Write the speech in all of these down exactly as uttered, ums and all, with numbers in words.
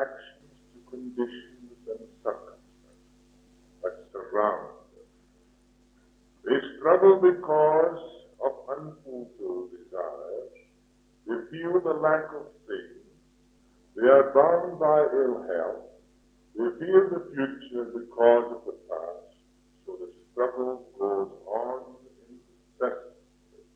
reactions to conditions and circumstances that surround them. They struggle because of unfulfilled desires. They feel the lack of things. They are bound by ill health. They fear the future because of the past. So the struggle goes on incessantly.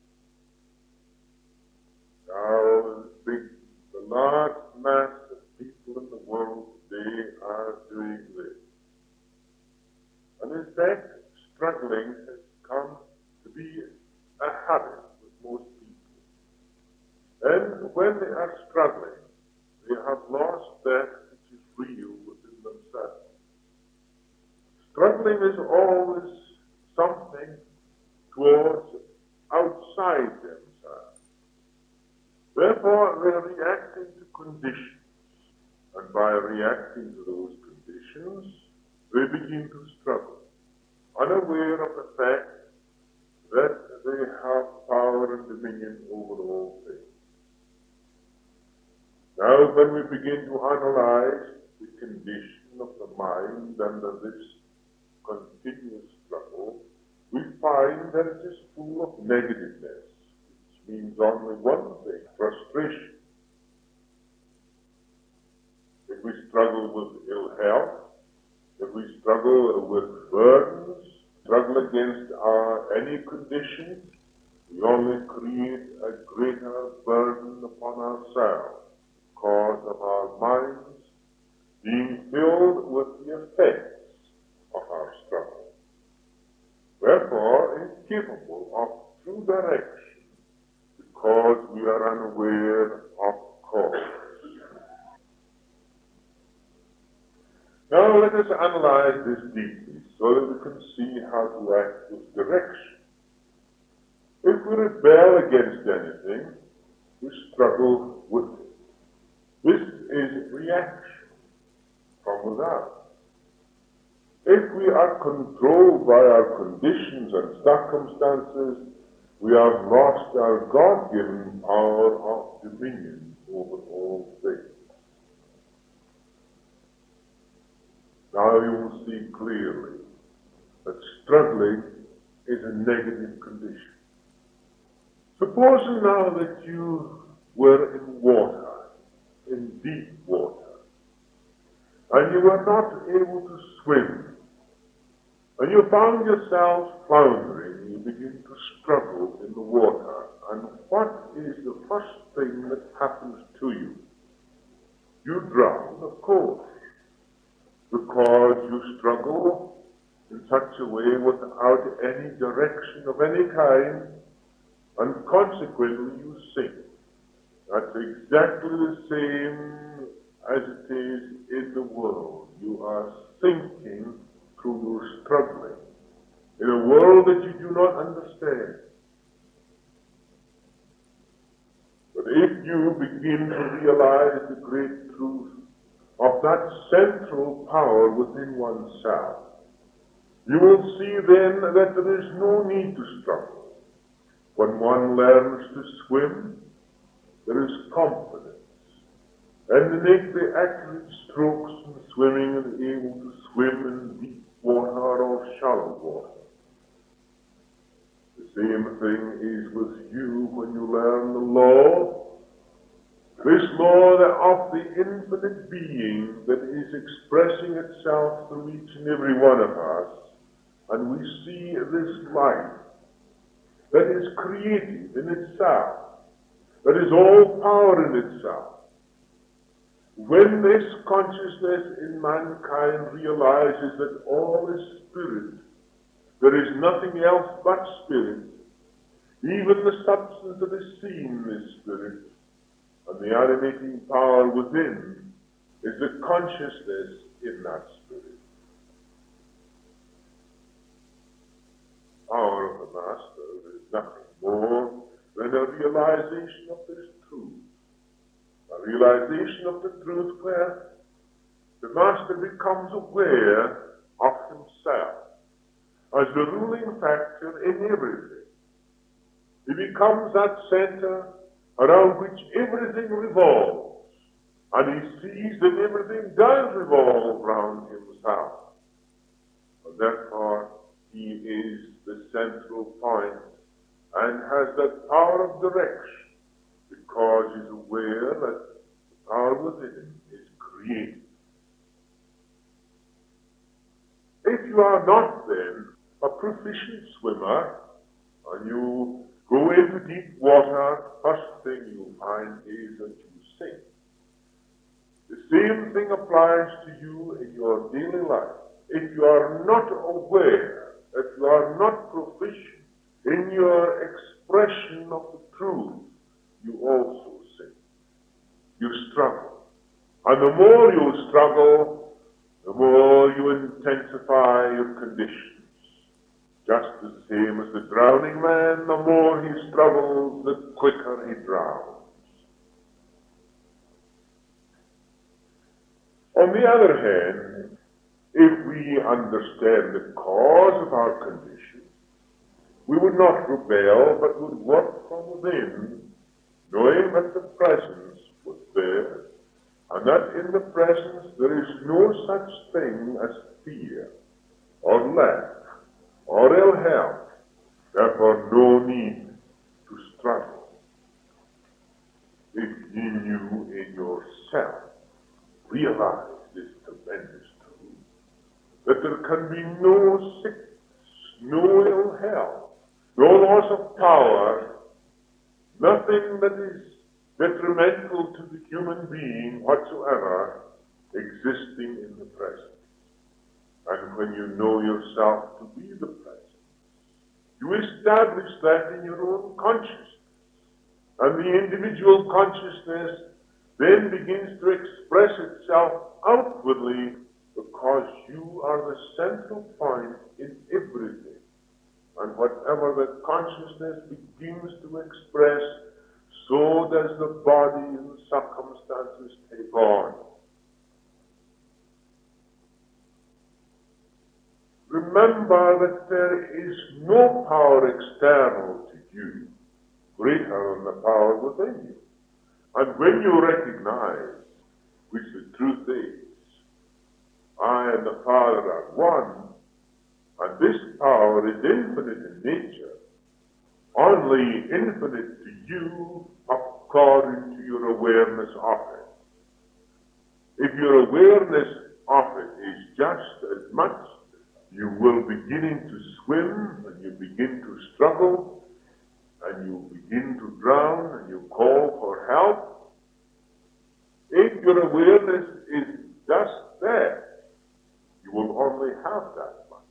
Now, the, the large mass of people in the world today are doing this. And in fact, struggling has come to be a habit with most people. And when they are struggling, they have lost that which is real within themselves. Struggling is always something towards outside themselves. Therefore, they are reacting to conditions. And by reacting to those conditions, they begin to struggle, unaware of the fact that they have power and dominion over all things. Now, when we begin to analyze the condition of the mind under this continuous struggle, we find that it is full of negativeness, which means only one thing: frustration. If we struggle with ill health, if we struggle with burdens, struggle against our any condition, we only create a greater burden upon ourselves because of our minds being filled with the effects of our struggle. Therefore, incapable of true direction because we are unaware of cause. Now let us analyze this deeply so that we can see how to act with direction. If we rebel against anything, we struggle with it. This is reaction from without. If we are controlled by our conditions and circumstances, we have lost our God-given power of dominion over all things. Now you will see clearly that struggling is a negative condition. Supposing now that you were in water, in deep water, and you were not able to swim, and you found yourself floundering, you begin to struggle in the water, and what is the first thing that happens to you? You drown, of course, because you struggle in such a way without any direction of any kind, and consequently you sink. That's exactly the same as it is in the world. You are sinking through your struggling in a world that you do not understand. But if you begin to realize the great truth of that central power within oneself, you will see then that there is no need to struggle. When one learns to swim, there is confidence, and to make the accurate strokes in swimming and able to swim in deep water or shallow water. The same thing is with you when you learn the law, this law of the infinite being that is expressing itself through each and every one of us, and we see this life that is creative in itself, that is all power in itself. When this consciousness in mankind realizes that all is spirit, there is nothing else but spirit, even the substance that is seen is spirit, and the animating power within is the consciousness in that spirit. Power of the Master is nothing more than a realization of this truth. A realization of the truth where the Master becomes aware of himself as the ruling factor in everything. He becomes that center around which everything revolves. and he sees that everything does revolve round himself. And therefore, he is the central point and has that power of direction because he's aware that the power within him is created. If you are not then a proficient swimmer and you go into deep water, first thing you find is that you sink. The same thing applies to you in your daily life. If you are not aware, if you are not proficient in your expression of the truth, you also sink. You struggle. And the more you struggle, the more you intensify your conditions. Just the same as the drowning man, the more he struggles, the quicker he drowns. On the other hand, if we understand the cause of our condition, we would not rebel, but would work from within, knowing that the presence was there, and that in the presence there is no such thing as fear, or lack, or ill health, therefore no need to struggle. If ye knew in yourself, realize this tremendous truth, that there can be no sickness, no ill health, no loss of power, nothing that is detrimental to the human being whatsoever existing in the present. And when you know yourself to be the present, you establish that in your own consciousness. And the individual consciousness then begins to express itself outwardly because you are the central point in everything. And whatever the consciousness begins to express, so does the body and circumstances take on. Remember that there is no power external to you greater than the power within you. And when you recognize, which the truth is, I and the Father are one, and this power is infinite in nature, only infinite to you according to your awareness of it. If your awareness of it is just as much, you will begin to swim, and you begin to struggle, and you begin to drown, and you call for help. If your awareness is just that, you will only have that much.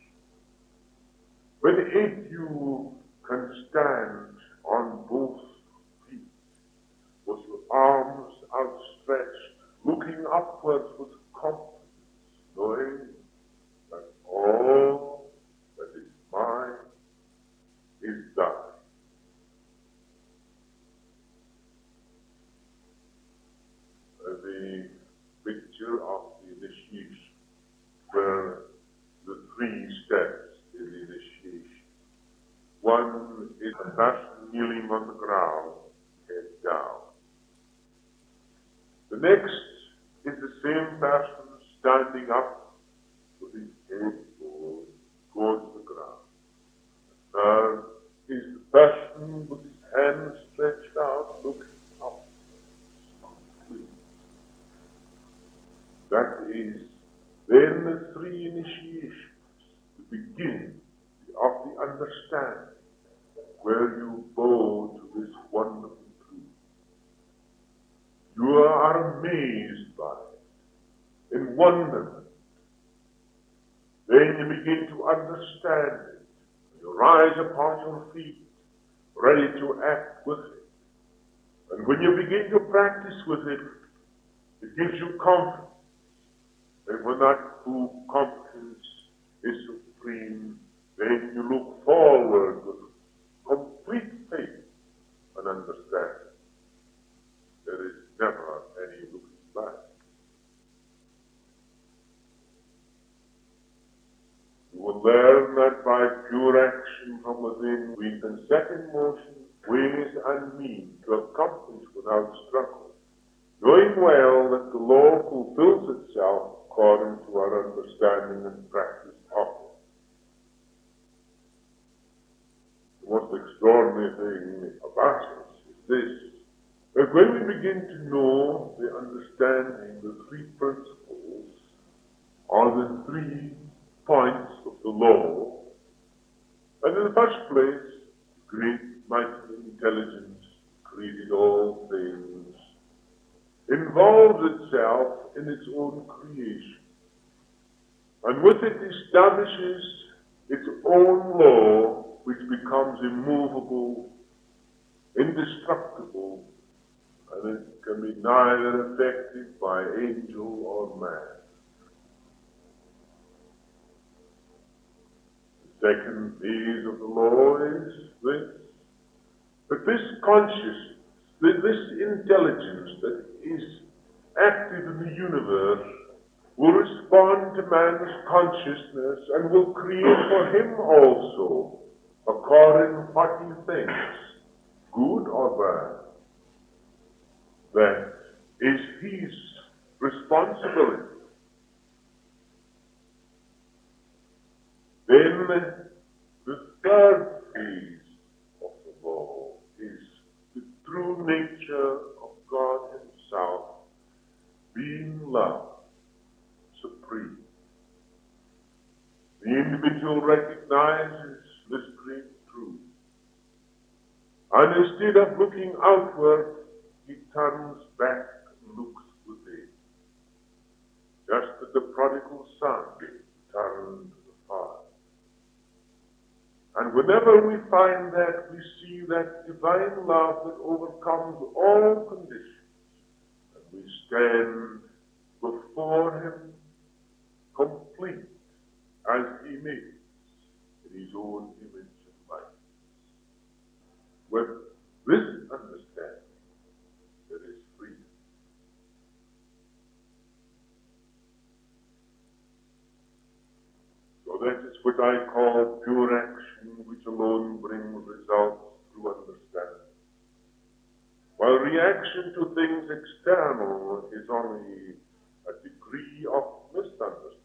But if you can stand on both feet, with your arms outstretched, looking upwards with confidence, knowing that all that is mine is thine. The picture of the initiation, where the three steps in the initiation. One is a person kneeling on the ground, head down. The next is the same person standing up with his head forward towards the ground. The third is the person with his hands stretched out, looking up. That is then the three initiations, the beginning of the understanding, where you bow to this wonderful truth. You are amazed by it, in wonderment. Then you begin to understand it. You rise upon your feet, ready to act with it. And when you begin to practice with it, it gives you confidence. And when that true confidence is supreme, then you look forward with complete faith and understanding. There is never any looking back. You will learn that by pure action from within, we can set in motion ways and means to accomplish without struggle, knowing well But when we begin to know the understanding, the three principles, or the three points of the law, and in the first place, great, mighty intelligence created all things, involves itself in its own creation, and with it establishes its own law, which becomes immovable, indestructible, and it can be neither affected by angel or man. The second phase of the law is this, that this consciousness, that this intelligence that is active in the universe will respond to man's consciousness and will create for him also, according to what he thinks, good or bad. That is his responsibility. Then the third phase of the law is the true nature of God himself being love supreme. The individual recognizes this great truth, and instead of looking outward, he turns back and looks within, just as the prodigal son turned to the Father. And whenever we find that, we see that divine love that overcomes all conditions, and we stand before him complete as he makes in his own image and likeness. With this understanding, there is freedom. So that is what I call pure action, which alone brings results through understanding. While reaction to things external is only a degree of misunderstanding.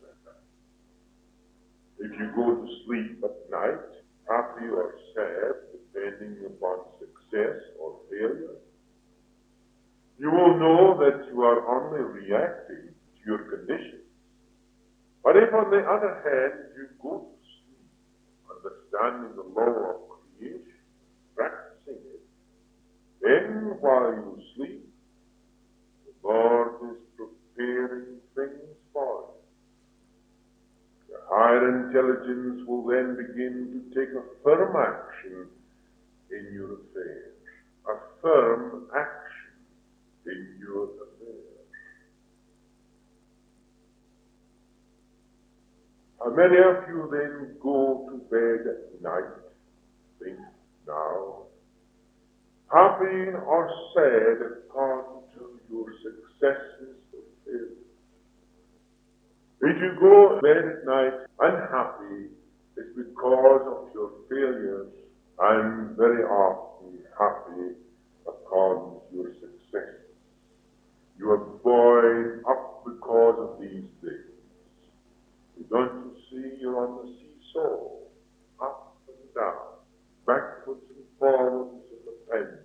If you go to sleep at night, happy or sad, depending upon success or failure, you will know that you are only reacting to your conditions. But if, on the other hand, you go to sleep, understanding the law of creation, practicing it, then while you sleep, the Lord is preparing things for you. The higher intelligence will then begin to take a firm action in your affairs, a firm action in your affairs. How many of you then go to bed at night, think now, happy or sad according to your successes or failures? If you go to bed at night unhappy, it's because of your failures, and very often happy according to your successes. You are buoyed up because of these things. Don't you see you're on the seesaw, up and down, backwards and forwards in the pendulum?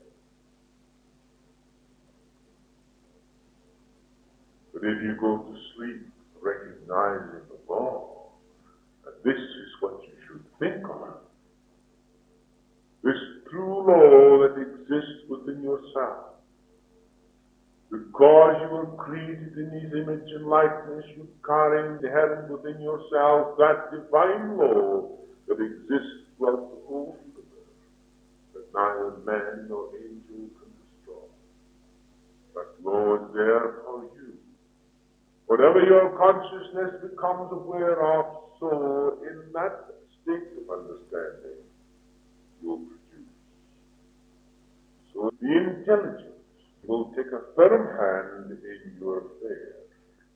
But if you go to sleep recognizing the law, and this is what you should think of, this true law that exists within yourself, because you were created in his image and likeness, you carry inherent within yourself that divine law that exists throughout the whole universe, that neither man nor angel can destroy. That law is there for you. Whatever your consciousness becomes aware of, so in that state of understanding, you'll produce. So the intelligence will take a firm hand in your affairs.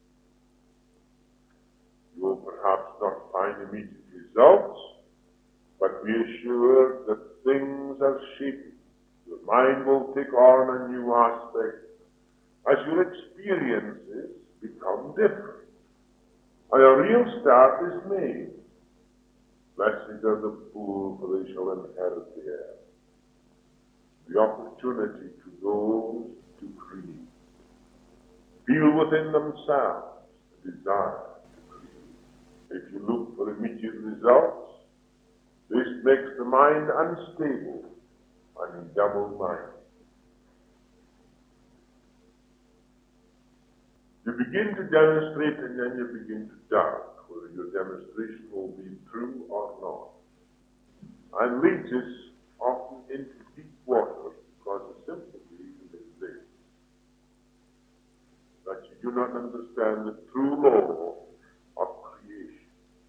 You will perhaps not find immediate results, but be assured that things are shaping. Your mind will take on a new aspect as your experiences become different, and a real start is made. Blessed are the poor, for they shall inherit the earth. The opportunity to those within themselves a desire to create. If you look for immediate results, this makes the mind unstable and double-minded. You begin to demonstrate and then you begin to doubt whether your demonstration will be true or not. And leads us often into deep waters because the simple reason is this, that you do not understand the true law of creation.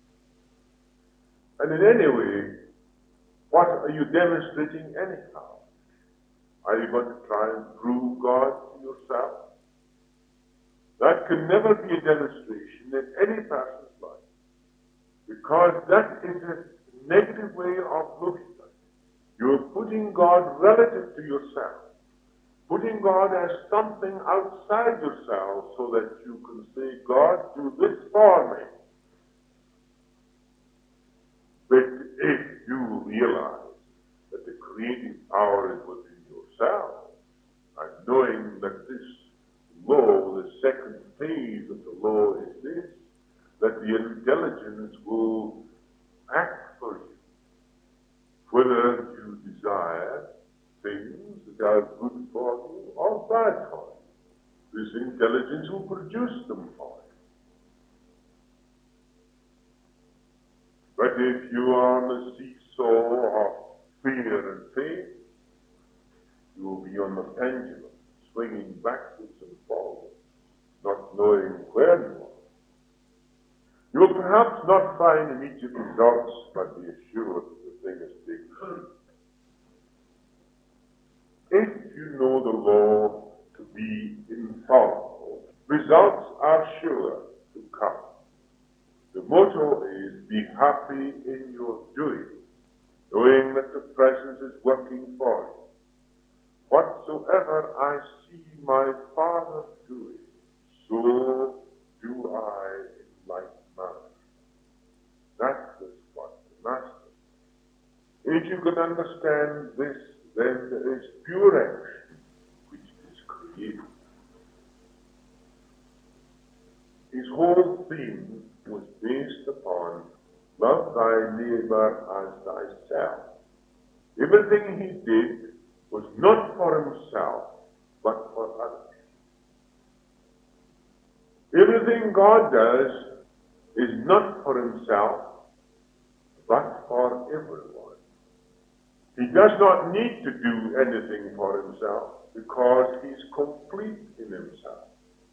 And in any way, what are you demonstrating anyhow? Are you going to try and prove God to yourself? That can never be a demonstration in any person's life, because that is a negative way of looking at it. You're putting God relative to yourself, putting God as something outside yourself so that you can say, God, do this for me. But if you realize that the creative power is within yourself, and knowing that this law, the second phase of the law is this, that the intelligence will act for you, whether you desire things that are good for you or bad for you. This intelligence will produce them for you. But if you are on the seesaw of fear and faith, you will be on the pendulum, swinging backwards and forwards, not knowing where you are. You will perhaps not find immediate results, but be assured that the thing is taking place. If you know the law to be infallible, results are sure to come. The motto is, be happy in your doing, knowing that the presence is working for you. Whatsoever I see my Father doing, so do I in like manner. That is what the Master. If you can understand this, then there is pure action, which is created. His whole theme was based upon love thy neighbor as thyself. Everything he did was not for himself, but for others. Everything God does is not for himself, but for everyone. He does not need to do anything for himself because he's complete in himself.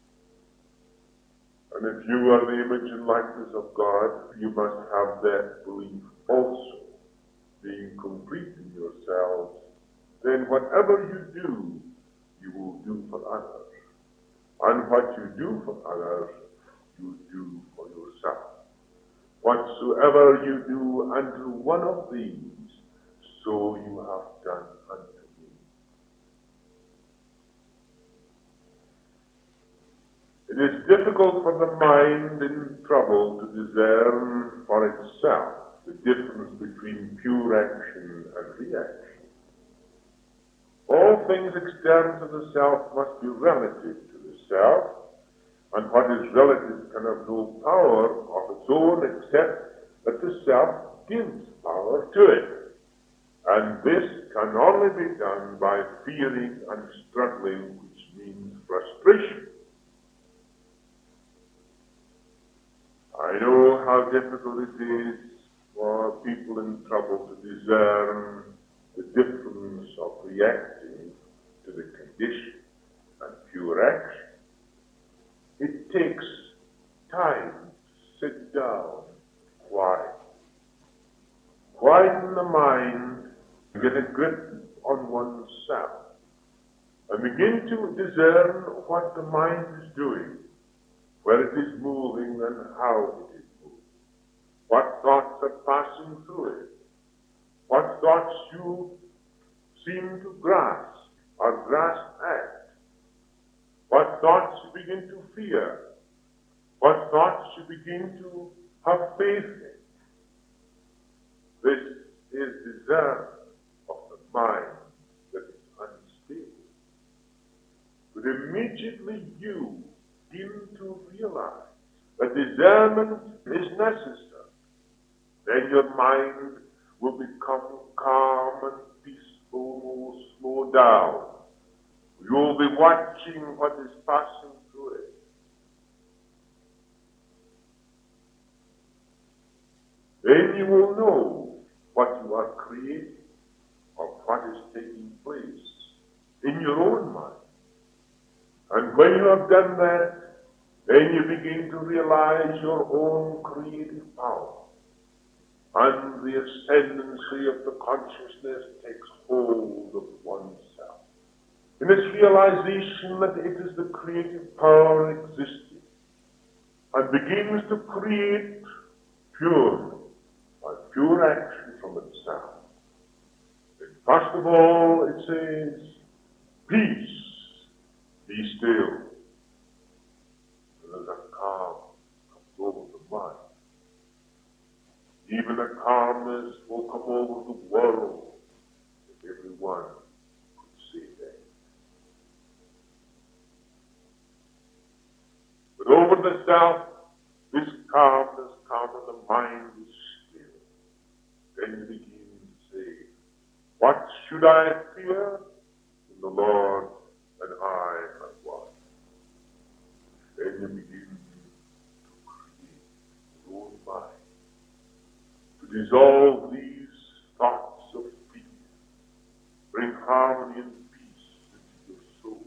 And if you are the image and likeness of God, you must have that belief also. Being complete in yourselves, then whatever you do, you will do for others. And what you do for others, you do for yourself. Whatsoever you do unto one of these, so you have done unto me. It is difficult for the mind in trouble to discern for itself the difference between pure action and reaction. All things external to the self must be relative to the self, and what is relative can have no power of its own except that the self gives power to it. And this can only be done by fearing and struggling, which means frustration. I know how difficult it is for people in trouble to discern the difference of reacting to the condition and pure action. It takes time to sit down, quiet, quieten the mind, get a grip on oneself, and begin to discern what the mind is doing, where it is moving and how it is moving, what thoughts are passing through it, what thoughts you seem to grasp or grasp at, what thoughts you begin to fear, what thoughts you begin to have faith in. This is discernment of the mind that is unstable. But immediately you begin to realize that discernment is necessary, then your mind will become calm and peaceful, will slow down. You'll be watching what is passing through it. Then you will know what you are creating, or what is taking place in your own mind. And when you have done that, then you begin to realize your own creative power. And the ascendancy of the consciousness takes hold of oneself. In this realization that it is the creative power existing, and begins to create purely, by pure action from itself. And first of all, it says, peace, be still. And there's a calm comes over the mind. Even a calmness will come over the world if everyone could see that. But over the self, this calmness comes and the mind is still. Then you begin to say, what should I fear? When the Lord and I are one. Then you begin to create your own mind, to dissolve these thoughts of fear, bring harmony and peace into your soul.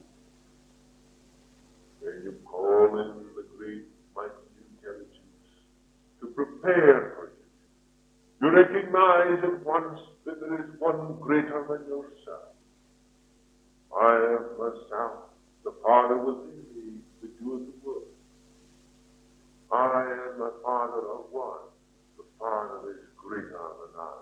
Then you call in the great mighty intelligence to prepare for you. You recognize at once that there is one greater than yourself. I am myself, the Father within me, the doer the work. I and my Father are one. The Father is greater than I.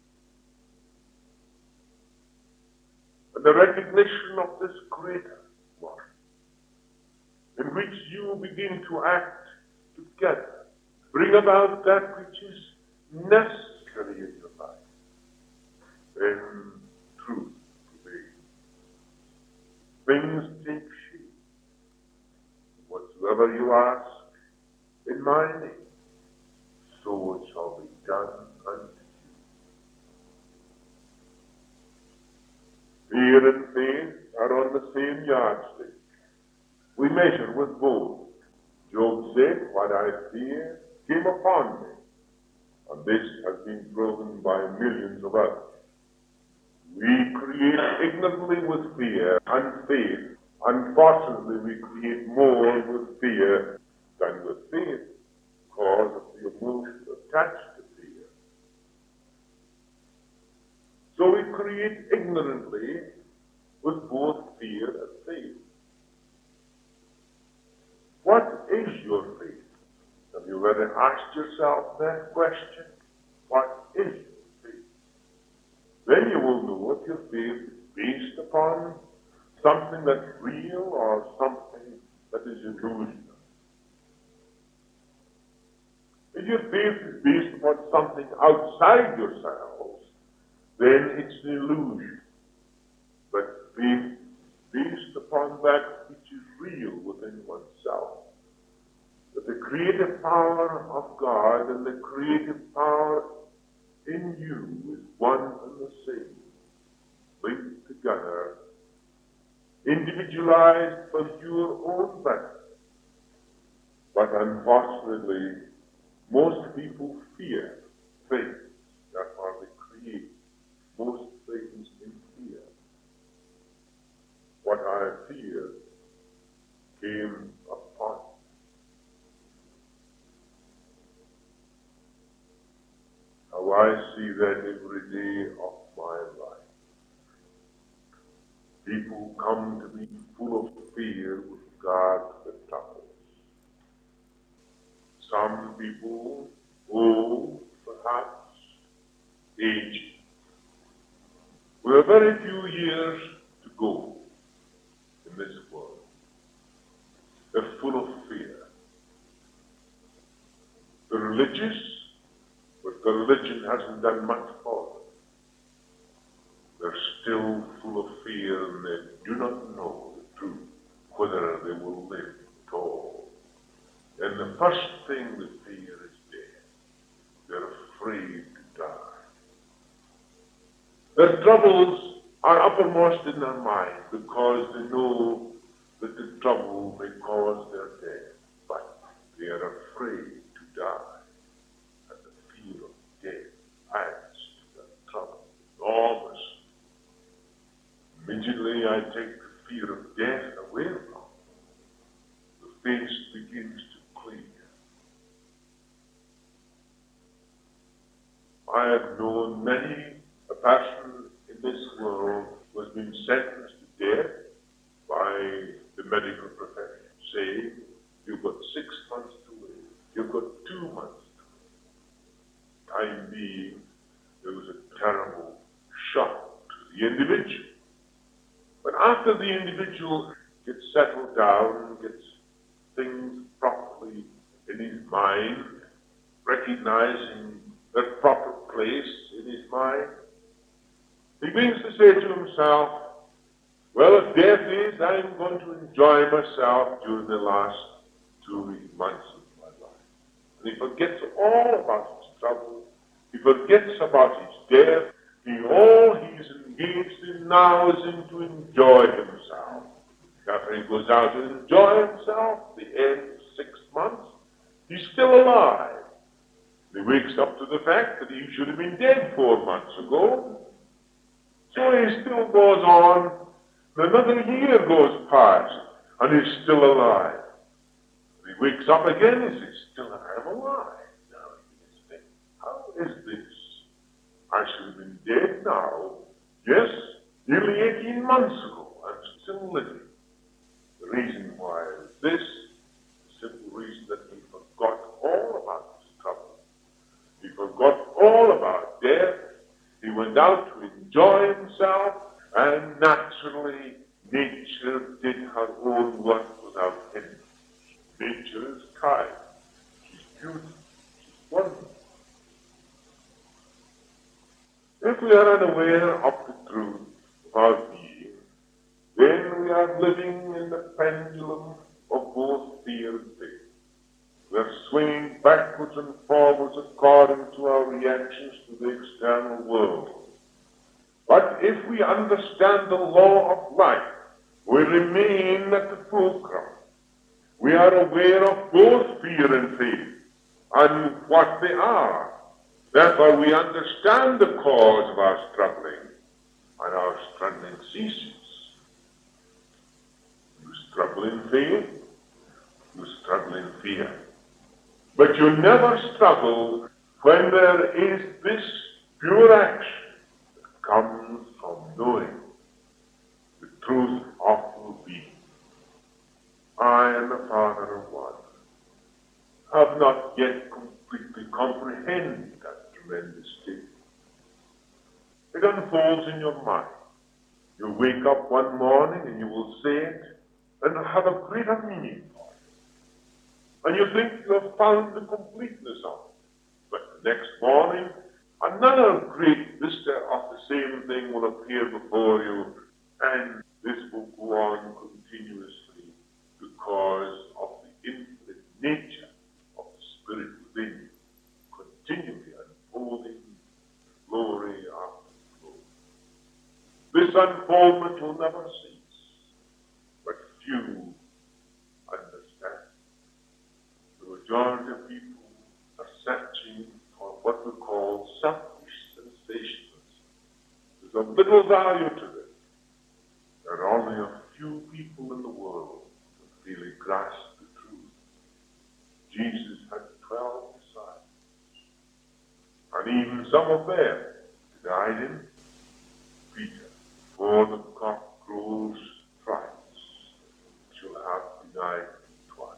And the recognition of this greater one, in which you begin to act together, bring about that which is necessary in your life, then truth prevails. Things take shape. Whatsoever you ask in my name, so it shall be done unto you. Fear and faith are on the same yardstick. We measure with both. Job said, what I fear came upon me, and this has been proven by millions of others. We create ignorantly with fear and faith. Unfortunately, we create more with fear than with faith because of the emotion attached to fear. So we create ignorantly with both fear and faith. What is your faith? Have you ever asked yourself that question? What is your faith? Then you will know if your faith is based upon something that's real or something that is illusional. If your faith is based upon something outside yourselves, then it's an illusion. But faith based upon that which is real within oneself. That the creative power of God and the creative power in you is one and the same, linked together, individualized for your own benefit. But unfortunately, most people fear things, therefore they create most things in fear. What I fear came upon me. How I see that every day of my life. People come to me full of fear with regard to the troubles. Some people, old, perhaps, aged, with a very few years to go in this world. They're full of fear. They're religious, but the religion hasn't done much for them. They're still full of fear and they do not know the truth, whether they will live at all. first thing they fear is death. They're afraid to die. Their troubles are uppermost in their mind because they know that the trouble may cause their death, but they are afraid to die. And the fear of death adds to their trouble enormously. Immediately I take the fear of death away from them. The face begins to clear. I have known many a person in this world who has been sentenced to death by the medical profession, saying, you've got six months to live, you've got two months to live. Time being, there was a terrible shock to the individual. But after the individual gets settled down, gets things properly in his mind, recognizing their proper place in his mind, he begins to say to himself, well, if death is, I'm going to enjoy myself during the last two months of my life. And he forgets all about his trouble. He forgets about his death. He, all he's engaged in now is in to enjoy himself. After he goes out to enjoy himself, the end of six months, he's still alive. He wakes up to the fact that he should have been dead four months ago. So he still goes on. Another year goes past, and he's still alive. He wakes up again and says, still I'm alive. Now he thinks, how is this? I should have been dead now. Yes, nearly eighteen months ago. I'm still living. The reason why is this, the simple reason that he forgot all about his trouble. He forgot all about death. He went out to enjoy himself, and naturally, nature did her own work without him. Nature is kind. She's beautiful. She's wonderful. If we are unaware of the truth of our being, then we are living in the pendulum of both fear and faith. We are swinging backwards and forwards according to our reactions to the external world. But if we understand the law of life, we remain at the fulcrum. We are aware of both fear and faith and what they are. Therefore, we understand the cause of our struggling, and our struggling ceases. You struggle in faith, you struggle in fear. But you never struggle when there is this pure action that comes from knowing the truth of your being. I and the Father are one. Have not yet completely comprehended that tremendous statement. It unfolds in your mind. You wake up one morning and you will say it and have a greater meaning for it. And you think you have found the completeness of it. But the next morning, another great vista of the same thing will appear before you, and this will go on continuously because of the infinite nature of the Spirit within you, continually unfolding glory after glory. This unfoldment will never cease, but few understand. The majority of people are searching for what we call selfish sensations. There's a little value to it. There are only a few people in the world who really grasp the truth. Jesus had twelve disciples, and even some of them denied him. Peter, before the cock crows thrice, shall have denied him twice.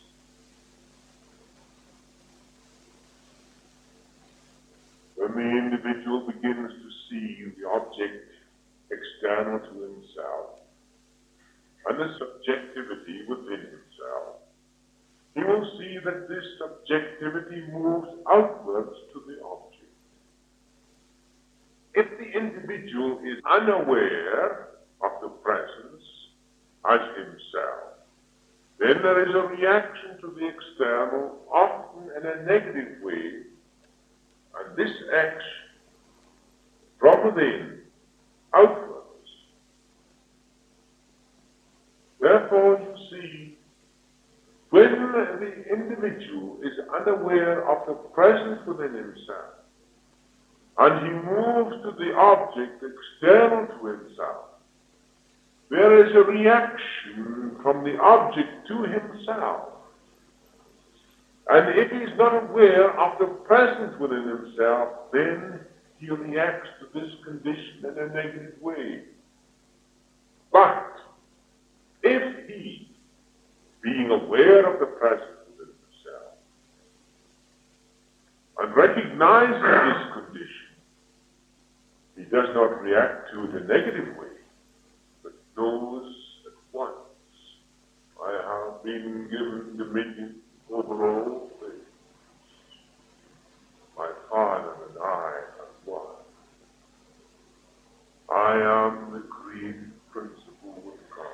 When the individual begins to see the object external to himself, and the subjectivity within himself, he will see that this subjectivity moves outwards to the object. If the individual is unaware of the presence as himself, then there is a reaction to the external, often in a negative way, and this acts from within, outwards. Therefore, you see, when the individual is unaware of the presence within himself, and he moves to the object external to himself, there is a reaction from the object to himself. And if he's not aware of the presence within himself, then he reacts to this condition in a negative way. But if he, being aware of the presence within himself, and recognizing this condition, he does not react to it in a negative way, but knows at once, I have been given dominion over all things. My Father and I are one. I am the created principle of God.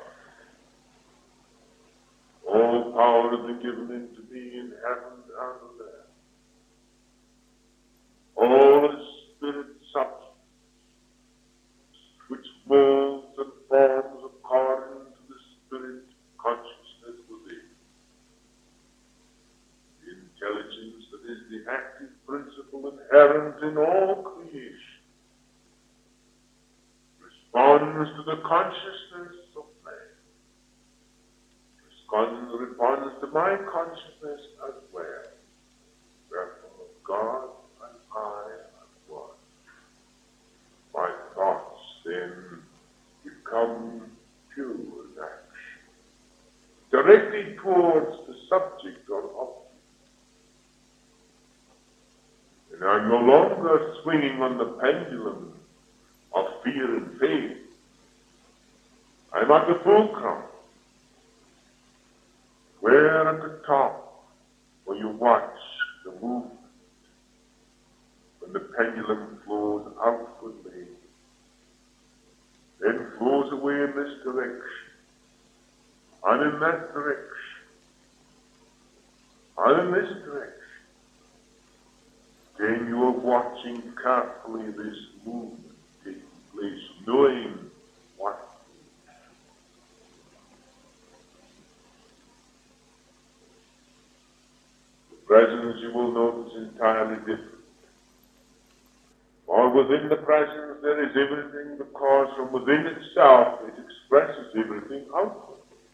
All power has been given unto me in heaven and on earth. All is spirit substance, which molds and forms according to the spirit consciousness within. The intelligence that is the active principle inherent in all creation responds to the consciousness of man. Responds, responds to my consciousness as well. Therefore, God and I are one. My thoughts then become pure action, directed towards the subject or object. And I'm no longer swinging on the pendulum of fear and faith. I'm at the fulcrum, where at the top, where you watch the movement, when the pendulum flows outwardly, then flows away in this direction, and in that direction, and in this direction. Then you are watching carefully this movement taking place, knowing what the presence, you will notice, entirely different. For within the presence there is everything, because from within itself it expresses everything outward.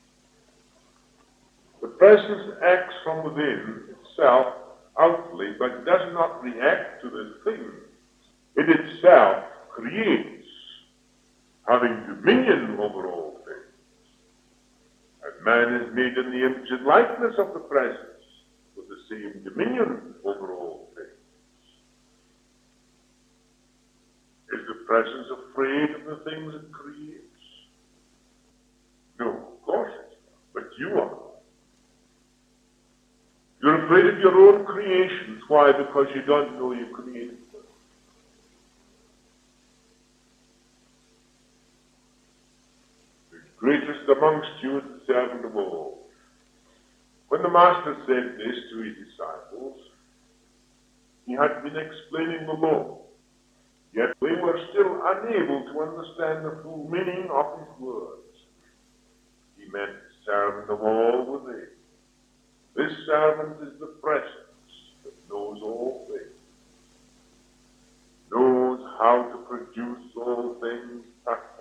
The presence acts from within itself outwardly, but does not react to the thing. It itself creates, having dominion over all things. And man is made in the image and likeness of the presence, with the same dominion over all things. Is the presence afraid of the things it creates? No, of course it's not, but you are. You're afraid of your own creations. Why? Because you don't know you created them. The greatest amongst you is the servant of all. When the Master said this to his disciples, he had been explaining the law. Yet they were still unable to understand the full meaning of his words. He meant the servant of all within. This servant is the presence that knows all things, knows how to produce all things perfectly.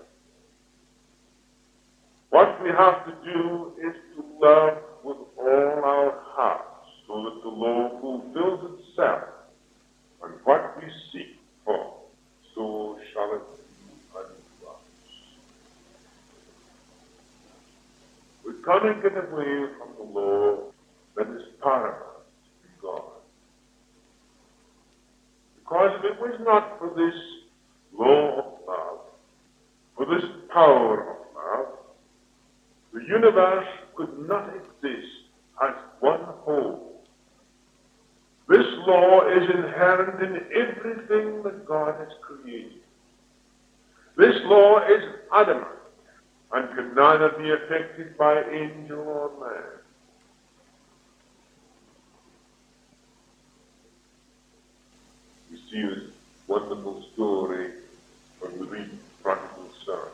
What we have to do is to love with all our hearts, so that the law fulfills itself, and what we seek for, so shall it be unto us. We cannot get away from the law that is paramount in God. Because if it was not for this law of love, for this power of love, the universe could not exist as one whole. This law is inherent in everything that God has created. This law is adamant. and can neither be affected by angel or man. You see this wonderful story when we read Prodigal Son.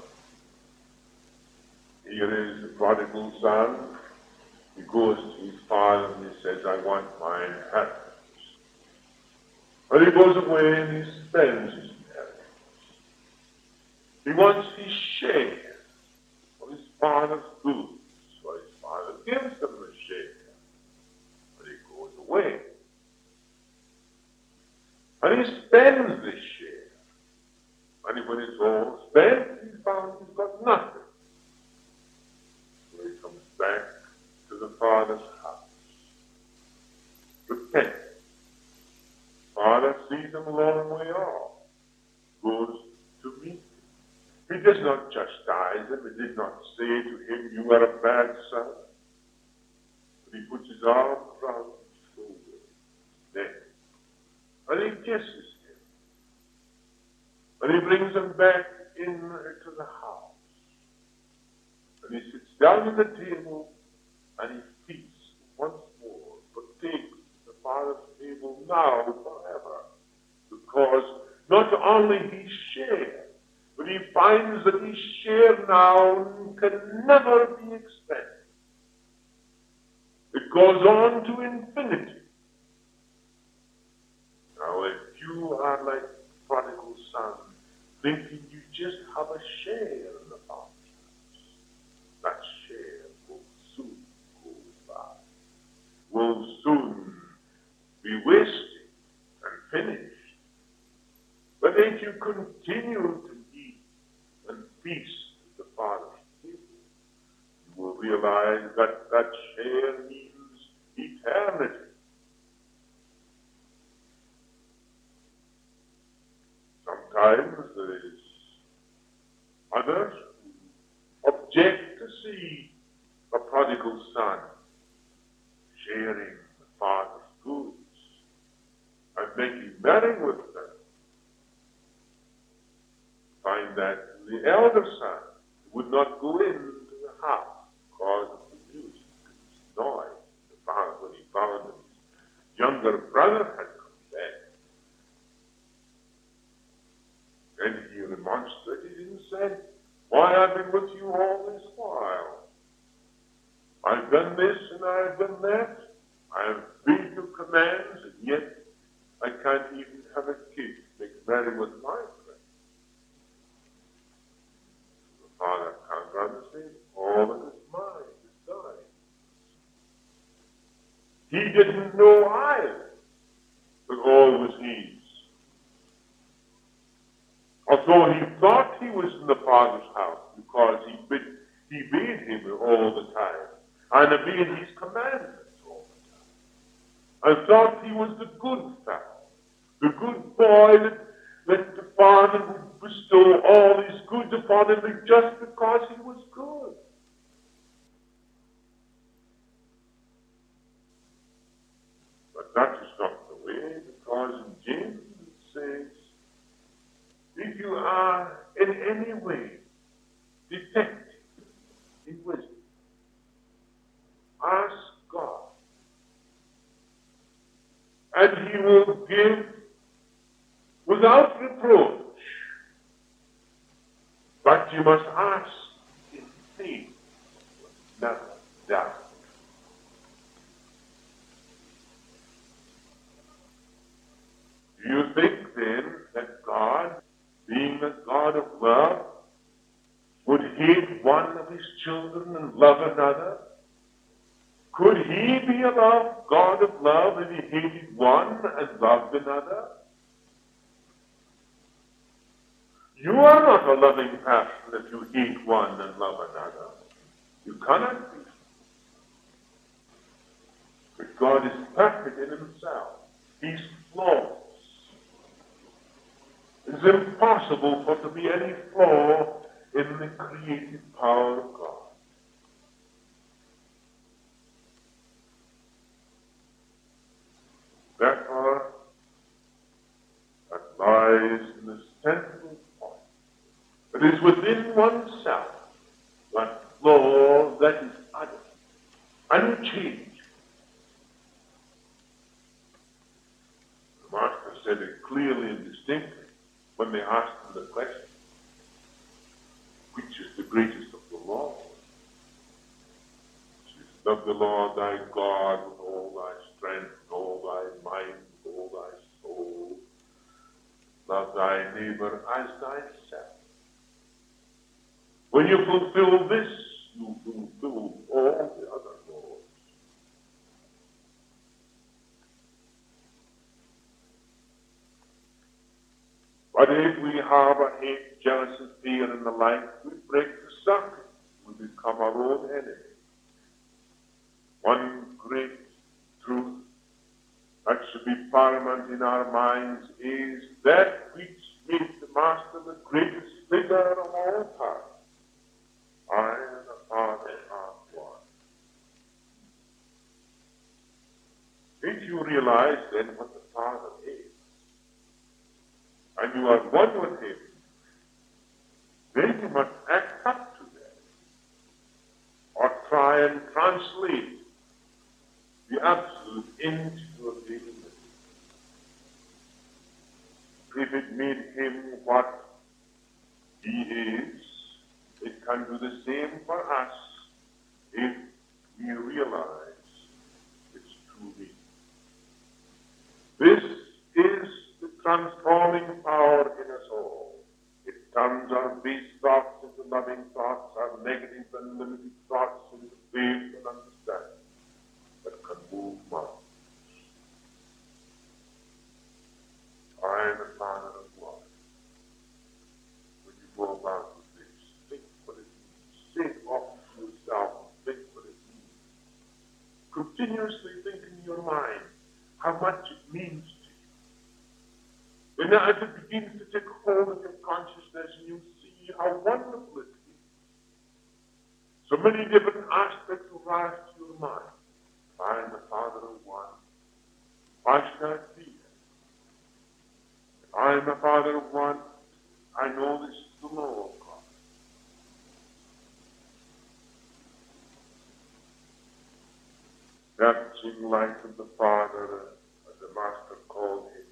Here is the prodigal son. He goes to his father and he says, I want my inheritance. And he goes away and he spends his inheritance. He wants his share of his father's goods. So his father gives him the share. But he goes away. And he spends this share. And when it's all spent, he found he's got nothing. So he comes back to the father's house. Repent. Father sees him a long way off. Goes to meet him. He does not chastise him. He did not say to him, you are a bad son. But he puts his arm around his shoulder, his neck, and he kisses him. And he brings him back into the house. And he sits down at the table and he feasts once more, partakes the Father's table now forever. Because not only he shares, but he finds that his share now can never be expanded. It goes on to infinity. Now, if you are like prodigal son, thinking you just have a share in the Father's house, that share will soon go by, will soon be wasted and finished. But if you continue to eat and feast at the Father's table, you will realize that that share means eternity. Sometimes there is others who object to see a prodigal son sharing the Father's goods and making merry with them. Find that the elder son would not go into the house because of the music and noise. The father, when he found that his younger brother had come back, and he remonstrated and said, why, I've been with you all this while. I've done this and I've done that. I have obeyed your commands, and yet I can't even have a kid to make merry with my friend. The father comes around and says, all that is mine is thine. He didn't know either that all was his. Although he thought he was in the Father's house because he bid, he bade him all the time and obeyed his commandments all the time, and thought he was the good fellow, the good boy that, that the Father would bestow all his goods upon him just because he was good. But that is not the way, because in James it says, if you are in any way defective in wisdom, ask God, and he will give without reproach. But you must ask in faith, never doubt. Do you think then that God, being a God of love, would hate one of his children and love another? Could he be a love, God of love if he hated one and loved another? You are not a loving person if you hate one and love another. You cannot be. But God is perfect in himself. He's flawless. It's impossible for there to be any flaw in the creative power of God. Therefore, that lies in the central point. It is within oneself And you change. The Master said it clearly and distinctly when they asked him the question, which is the greatest of the laws? He says, love the Lord thy God with all thy strength, with all thy mind, with all thy soul. Love thy neighbor as thyself. When you fulfill this, you fulfill all the other laws. But if we harbor hate, jealousy, fear, and the like, we break the circle. We become our own enemy. One great truth that should be paramount in our minds is that which made the Master the greatest figure of all time. I and the Father are one. If you realize then what the Father is, and you are one with him, then you must act up to that, or try and translate the absolute into your daily living. If it made him what he is, it can do the same for us if we realize its true meaning. This is the transforming power in us all. It turns our base thoughts into loving thoughts, our negative and limited thoughts into faith and understanding that can move mountains. I am the Father of one. When you go about with this, think what it means. Say it often to yourself and think what it means. Continuously think in your mind how much it means to you. And as it begins to take hold of your consciousness, and you see how wonderful it is. So many different aspects will rise to your mind. I am the Father of one. Why should I fear? I am the Father of one. I know this is the law of God. That same light of the Father, as the Master called him,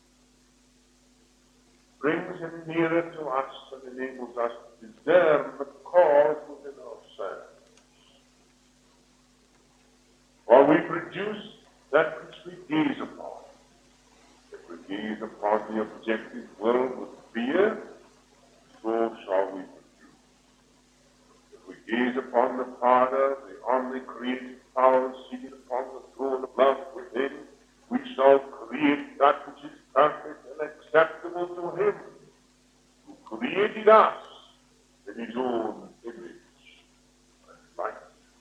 brings him nearer to us and enables us to discern the cause within ourselves. For we produce that which we gaze upon. If we gaze upon the objective world with fear, so shall we produce. If we gaze upon the Father, the only creative power seated upon the throne of love within, we shall create that which is perfect and acceptable to him, who created us in his own image and likeness.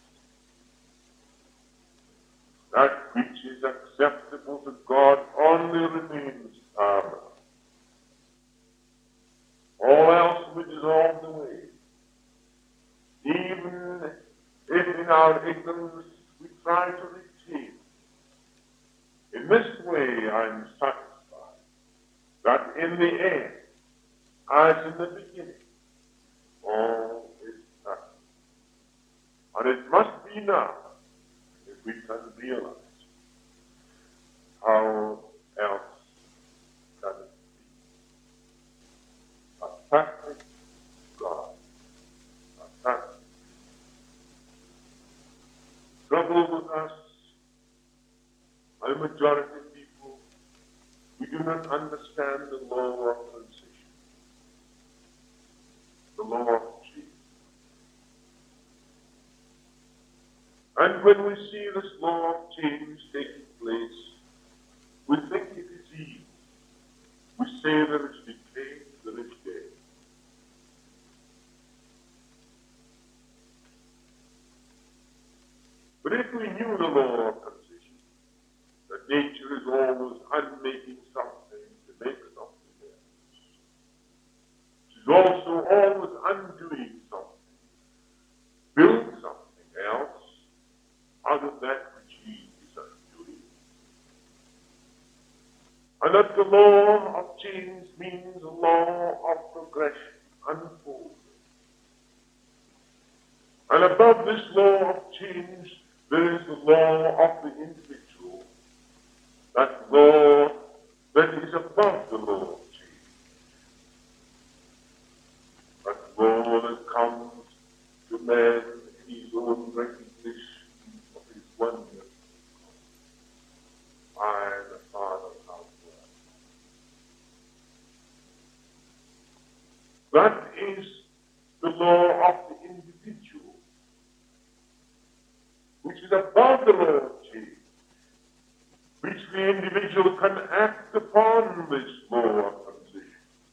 That which is acceptable to God only remains permanent. All else will dissolve away. Even if in our ignorance we try to retain. In this way I am satisfied that in the end, as in the beginning, all is perfect. And it must be now, if we can realize how else can it be. A perfect God. A perfect. Trouble with us, a majority of people, we do not understand the law of transition, the law of change. And when we see this law of change taking place, we think it is easy. We say there is decay, there is death. But if we knew the law of transition, that nature is always unmaking something to make something else. She's also always undoing something, build something else out of that which he is undoing. And that the law of change means a law of progression, unfolding. And above this law of change, there is law of the individual, that law that is above the law of Jesus, that law that comes to man in his own recognition of his oneness. I, the Father, have word. That is the law of the individual, which is above the law of Jesus, which the individual can act upon this law of transition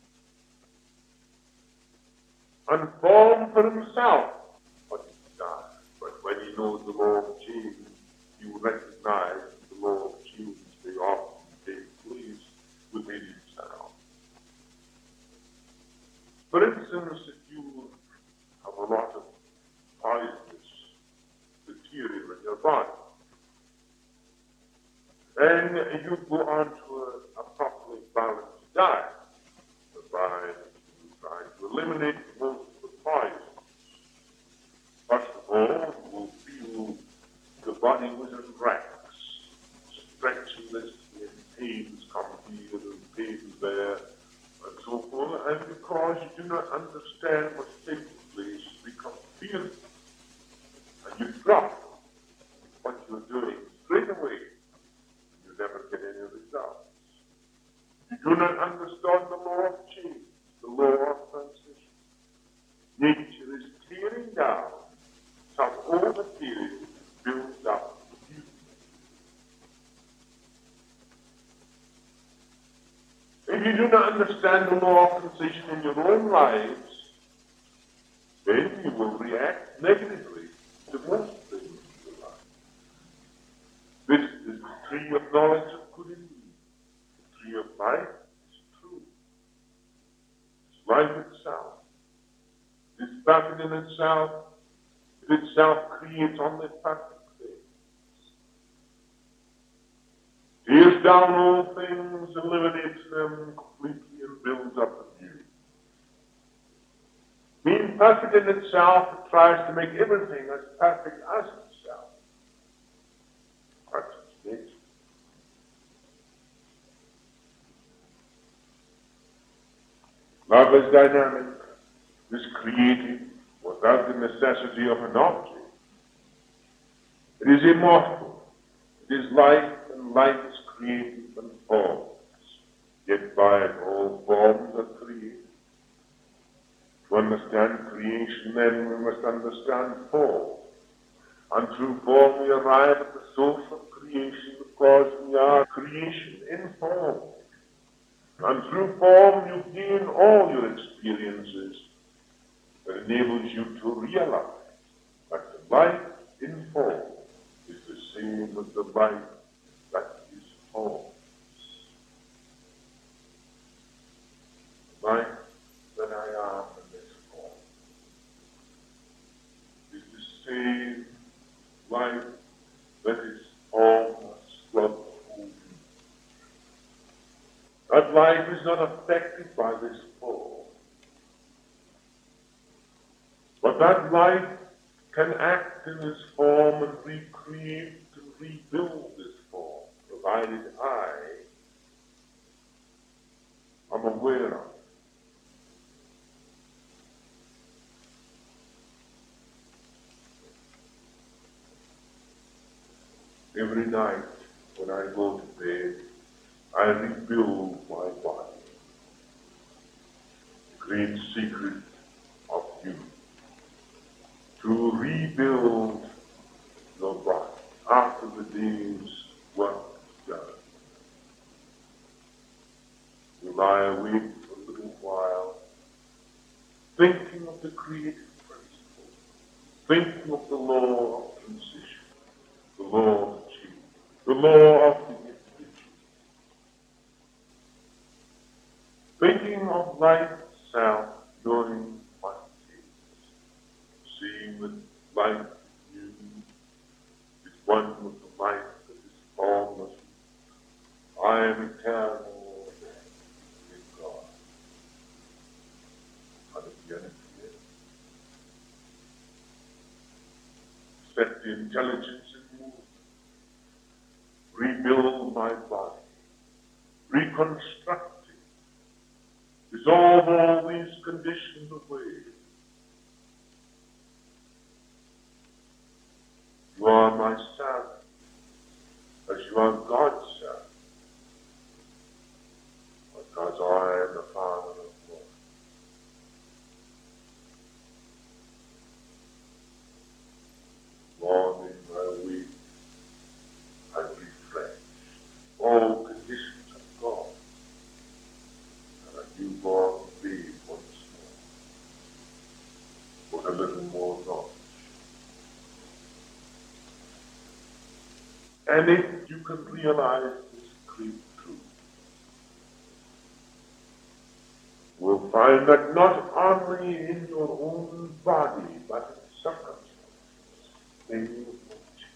and form for himself what he desires. But when he knows the law of change, he will recognize that the law of change may often take place within himself. For instance, if you have a lot of poisonous material in your body, and you go on to a, a properly balanced diet, whereby you try to eliminate most of the poisons. First of all, you will feel the body was in racks, stretching this and pains come here and pains there, and so forth, and because you do not understand what's taking place, you become fearful, and you drop what you're doing straight away. You never get any results. You do not understand the law of change, the law of transition. Nature is tearing down some old material builds up beauty. If you do not understand the law of transition in your own lives, then you will react negatively to most things in your life. This is the tree of knowledge of good and evil. The tree of life is true. It's life itself. It's perfect in itself. It itself creates only perfect things. Tears down all things, eliminates them completely, and builds up anew. Being perfect in itself, it tries to make everything as perfect as itself. That's its nature. Love is dynamic, is creative, without the necessity of an object. It is immortal. It is life, and life is creative and forms. Yet by it all forms are created. To understand creation, then we must understand form. And through form we arrive at the source of creation, because we are creation in form. And through form you gain all your experiences that enables you to realize that the life in form is the same as the life that is form. The life that I am in this form is the same life that is formless, blood. That life is not affected by this form. But that life can act in this form and recreate and rebuild this form, provided I am aware of it. Every night when I go to bed, I rebuild my body. The great secret of you. To rebuild your body after the day's work is done. You lie awake for a little while, thinking of the creative principle, thinking of the law of transition, the law of change, the law of the individual, thinking of life itself, knowing what it is, seeing that life in you is one with the life that is formless. I am eternal in God. How to get it here? Set the intelligence in movement. rebuild my body, reconstruct it, dissolve all these conditions away. You are my servant, as you are God's servant, because I am the Father of God. Lord, in my weak and refreshed all conditions of God, and a newborn babe once more, with a little more knowledge. And if you can realize this great truth, you will find that not only in your own body, but in circumstances, things will change.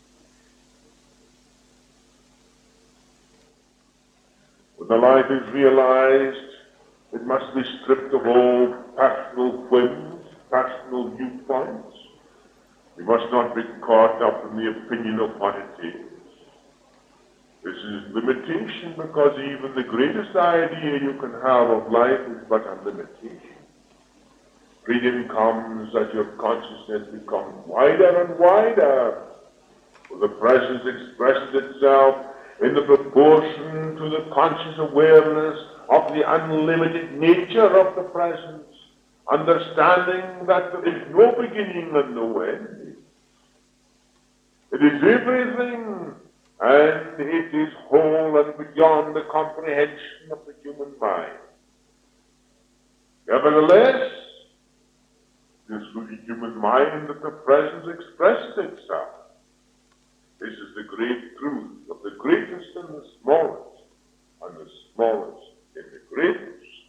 When the life is realized, it must be stripped of all personal whims, personal viewpoints. We must not be caught up in the opinion of what it is. This is limitation, because even the greatest idea you can have of life is but a limitation. Freedom comes as your consciousness becomes wider and wider, for the presence expresses itself in the proportion to the conscious awareness of the unlimited nature of the presence, understanding that there is no beginning and no end. It is everything, and it is whole and beyond the comprehension of the human mind. Nevertheless, it is through the human mind that the presence expresses itself. This is the great truth of the greatest and the smallest, and the smallest in the greatest.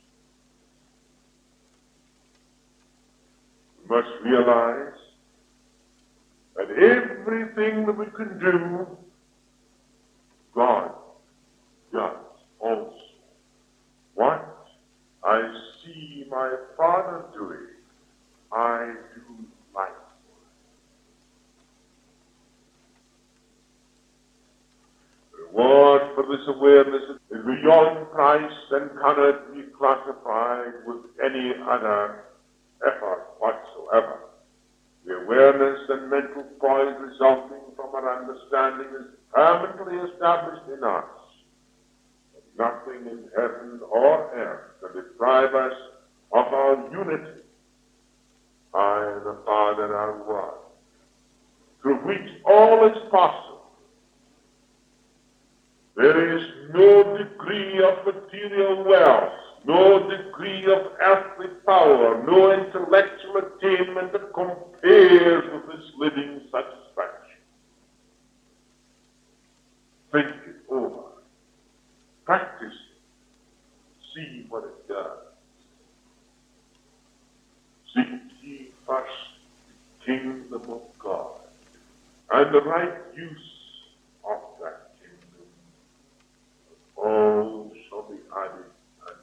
We must realize that everything that we can do, God does also. What I see my Father doing, I do likewise. The reward for this awareness is beyond price and cannot be classified with any other effort whatsoever. The awareness and mental poise resulting from our understanding is permanently established in us. Nothing in heaven or earth can deprive us of our unity. I and the Father are one, through which all is possible. There is no degree of material wealth, no degree of earthly power, no intellectual attainment that compares with this living satisfaction. Think it over. Practice it. See what it does. Seek ye first the kingdom of God and the right use of that kingdom. All shall be added unto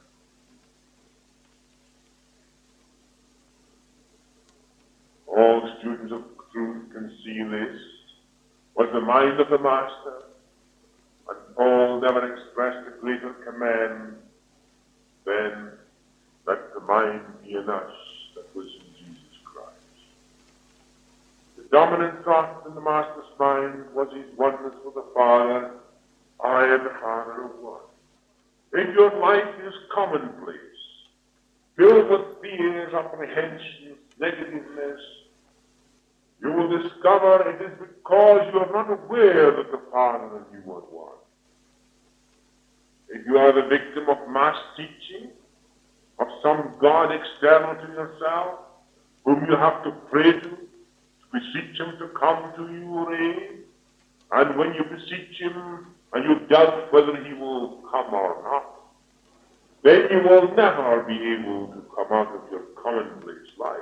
you. All students of truth can see this was the mind of the Master, and Paul never expressed a greater command than that the mind be in us that was in Jesus Christ. The dominant thought in the Master's mind was his oneness with the Father. I am the Father of one. If your life is commonplace, filled with fears, apprehensions, negativeness, you will discover it is because you are not aware that the Father and you are one. If you are the victim of mass teaching, of some God external to yourself, whom you have to pray to, to beseech him to come to your aid, and when you beseech him and you doubt whether he will come or not, then you will never be able to come out of your commonplace life.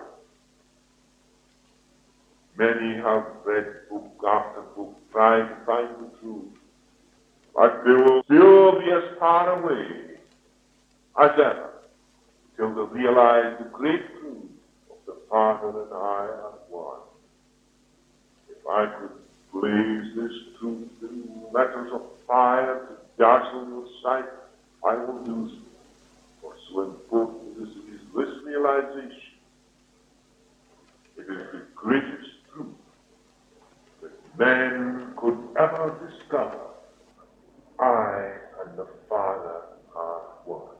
Many have read book after book trying to find the truth, but they will still be as far away as ever till they realize the great truth of the Father and I are one. If I could blaze this truth in letters of fire to dazzle your sight, I will do so. For so important as it is this realization, it is the greatest truth that man could ever discover. I and the Father are one.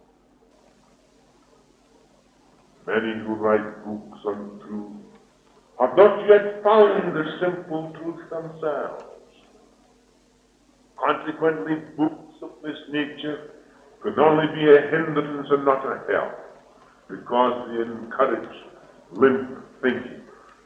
Many who write books on truth have not yet found the simple truth themselves. Consequently, books of this nature can only be a hindrance and not a help, because they encourage limp thinking.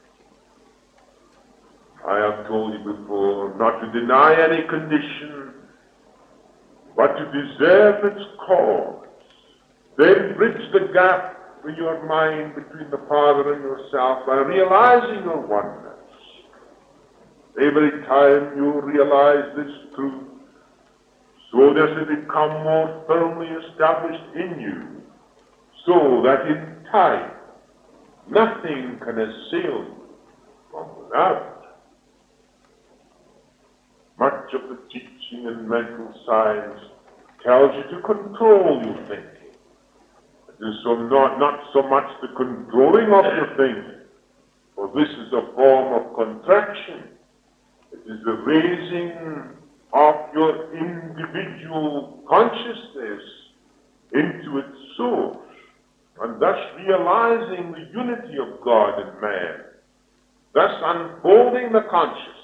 I have told you before not to deny any condition, but to deserve its cause. Then bridge the gap in your mind between the Father and yourself by realizing your oneness. Every time you realize this truth, so does it become more firmly established in you, so that in time nothing can assail you from without. Much of the teaching in mental science tells you to control your thinking. It is so not, not so much the controlling of your thinking, for this is a form of contraction. It is the raising of your individual consciousness into its source, and thus realizing the unity of God and man, thus unfolding the consciousness